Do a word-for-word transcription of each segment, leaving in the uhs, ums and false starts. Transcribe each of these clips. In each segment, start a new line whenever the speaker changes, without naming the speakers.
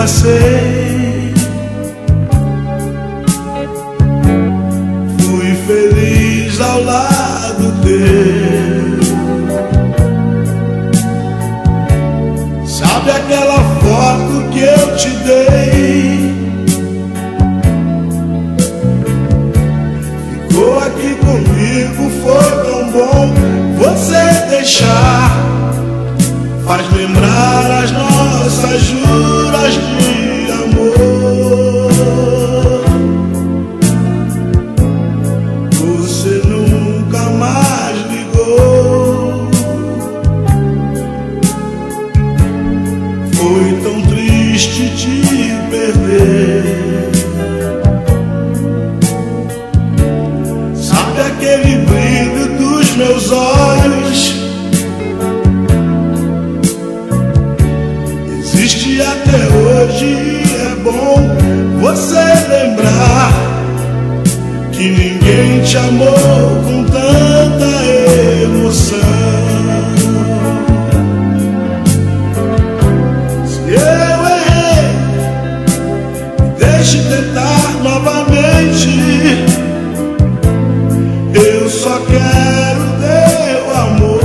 passei, fui feliz ao lado teu. Sabe aquela foto que eu te dei? Ficou aqui comigo, foi tão bom você deixar. Faz lembrar as nossas juras de amor. Você nunca mais ligou. Foi tão triste te perder. Sabe aquele brilho dos meus olhos? Existe até hoje. É bom você lembrar que ninguém te amou com tanta emoção. Se eu errei, deixe tentar novamente. Eu só quero teu amor.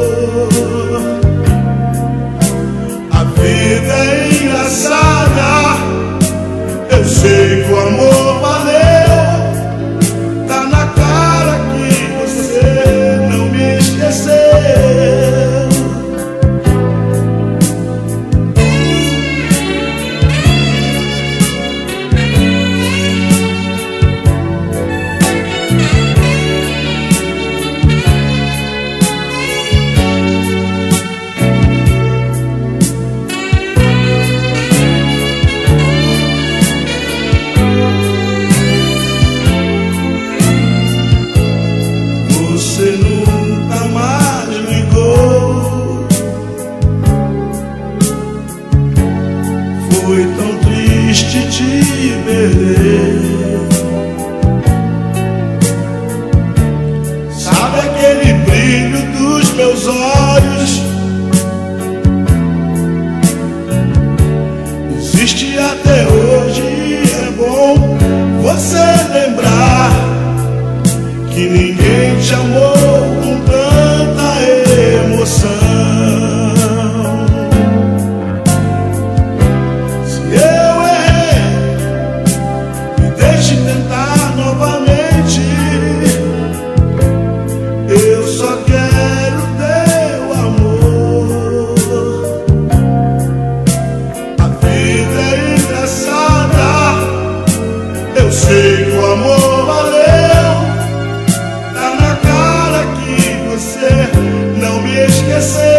A vida é engraçada, eu sei que o amor valeu. Tá na cara que você não me esqueceu. Você nunca mais ligou. Foi tão triste te perder. Sabe aquele brilho dos meus olhos? Existe até hoje. É bom você lembrar que ninguém te amou com tanta emoção. Se eu errei, me deixe tentar novamente. Eu só quero teu amor. A vida é engraçada, eu sei que o amor valeu. Você não me esqueceu.